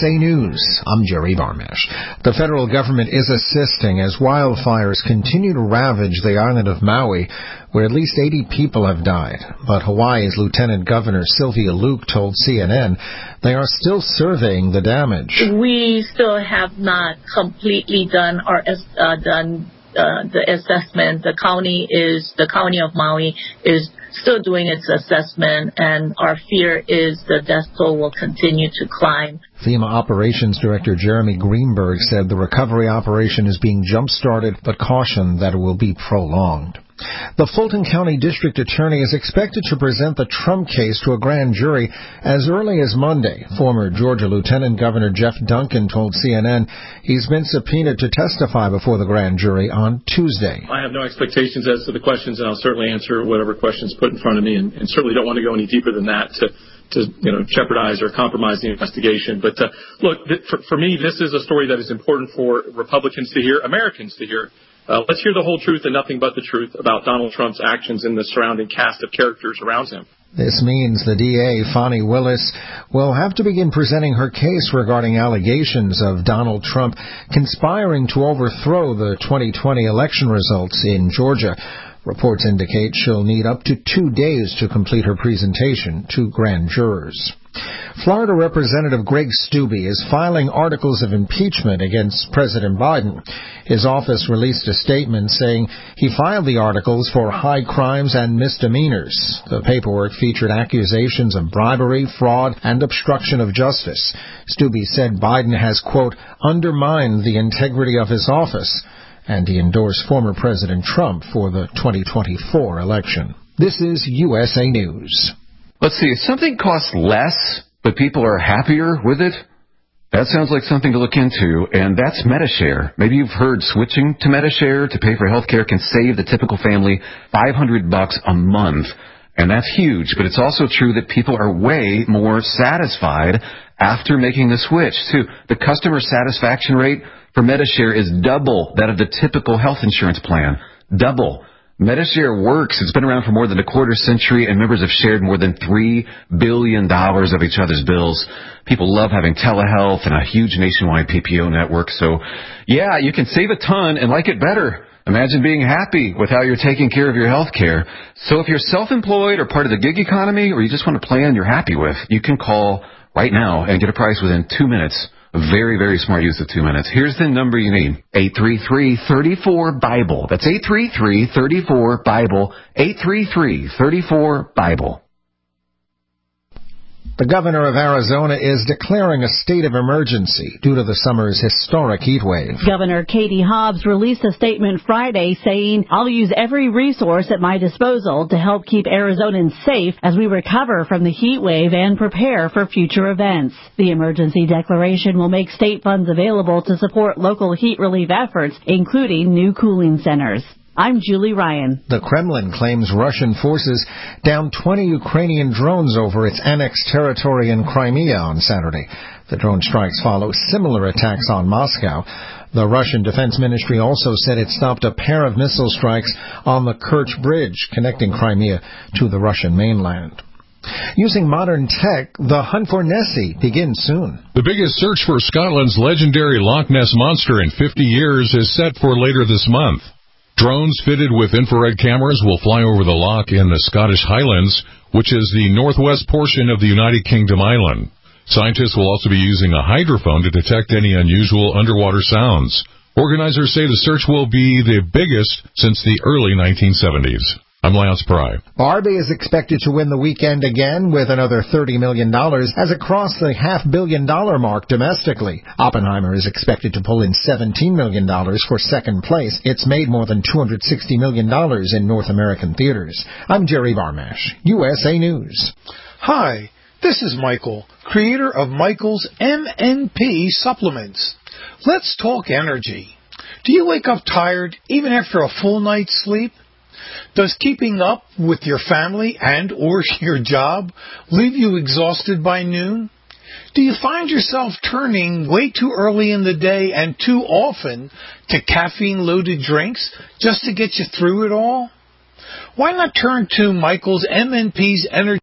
USA News, I'm Jerry Barmash. The federal government is assisting as wildfires continue to ravage the island of Maui, where at least 80 people have died. But Hawaii's Lieutenant Governor Sylvia Luke told CNN they are still surveying the damage. We still have not completely done the assessment. The county of Maui is still doing its assessment, and our fear is the death toll will continue to climb. FEMA Operations Director Jeremy Greenberg said the recovery operation is being jump-started, but cautioned that it will be prolonged. The Fulton County District Attorney is expected to present the Trump case to a grand jury as early as Monday. Former Georgia Lieutenant Governor Jeff Duncan told CNN he's been subpoenaed to testify before the grand jury on Tuesday. I have no expectations as to the questions, and I'll certainly answer whatever questions put in front of me, and certainly don't want to go any deeper than that to jeopardize or compromise the investigation. But look, for me, this is a story that is important for Republicans to hear, Americans to hear. Let's hear the whole truth and nothing but the truth about Donald Trump's actions and the surrounding cast of characters around him. This means the DA, Fani Willis, will have to begin presenting her case regarding allegations of Donald Trump conspiring to overthrow the 2020 election results in Georgia. Reports indicate she'll need up to 2 days to complete her presentation to grand jurors. Florida Representative Greg Steube is filing articles of impeachment against President Biden. His office released a statement saying he filed the articles for high crimes and misdemeanors. The paperwork featured accusations of bribery, fraud, and obstruction of justice. Steube said Biden has, quote, undermined the integrity of his office, and he endorsed former President Trump for the 2024 election. This is USA News. Let's see, if something costs less, but people are happier with it, that sounds like something to look into, and that's Medi-Share. Maybe you've heard switching to Medi-Share to pay for health care can save the typical family $500 a month, and that's huge, but it's also true that people are way more satisfied after making the switch, too. The customer satisfaction rate for Medi-Share is double that of the typical health insurance plan. Double. Medi-Share works. It's been around for more than a quarter century, and members have shared more than $3 billion of each other's bills. People love having telehealth and a huge nationwide PPO network. So, yeah, you can save a ton and like it better. Imagine being happy with how you're taking care of your health care. So if you're self-employed or part of the gig economy, or you just want a plan you're happy with, you can call right now and get a price within 2 minutes. A very, very smart use of 2 minutes. Here's the number you need. 833-34-BIBLE. That's 833-34-BIBLE. 833-34-BIBLE. The governor of Arizona is declaring a state of emergency due to the summer's historic heat wave. Governor Katie Hobbs released a statement Friday saying, I'll use every resource at my disposal to help keep Arizonans safe as we recover from the heat wave and prepare for future events. The emergency declaration will make state funds available to support local heat relief efforts, including new cooling centers. I'm Julie Ryan. The Kremlin claims Russian forces downed 20 Ukrainian drones over its annexed territory in Crimea on Saturday. The drone strikes follow similar attacks on Moscow. The Russian Defense Ministry also said it stopped a pair of missile strikes on the Kerch Bridge connecting Crimea to the Russian mainland. Using modern tech, the hunt for Nessie begins soon. The biggest search for Scotland's legendary Loch Ness Monster in 50 years is set for later this month. Drones fitted with infrared cameras will fly over the loch in the Scottish Highlands, which is the northwest portion of the United Kingdom island. Scientists will also be using a hydrophone to detect any unusual underwater sounds. Organizers say the search will be the biggest since the early 1970s. I'm Lance Pry. Barbie is expected to win the weekend again with another $30 million as it crossed the $500 million mark domestically. Oppenheimer is expected to pull in $17 million for second place. It's made more than $260 million in North American theaters. I'm Jerry Barmash, USA News. Hi, this is Michael, creator of Michael's MNP supplements. Let's talk energy. Do you wake up tired even after a full night's sleep? Does keeping up with your family and or your job leave you exhausted by noon? Do you find yourself turning way too early in the day and too often to caffeine-loaded drinks just to get you through it all? Why not turn to Michael's MNP's Energy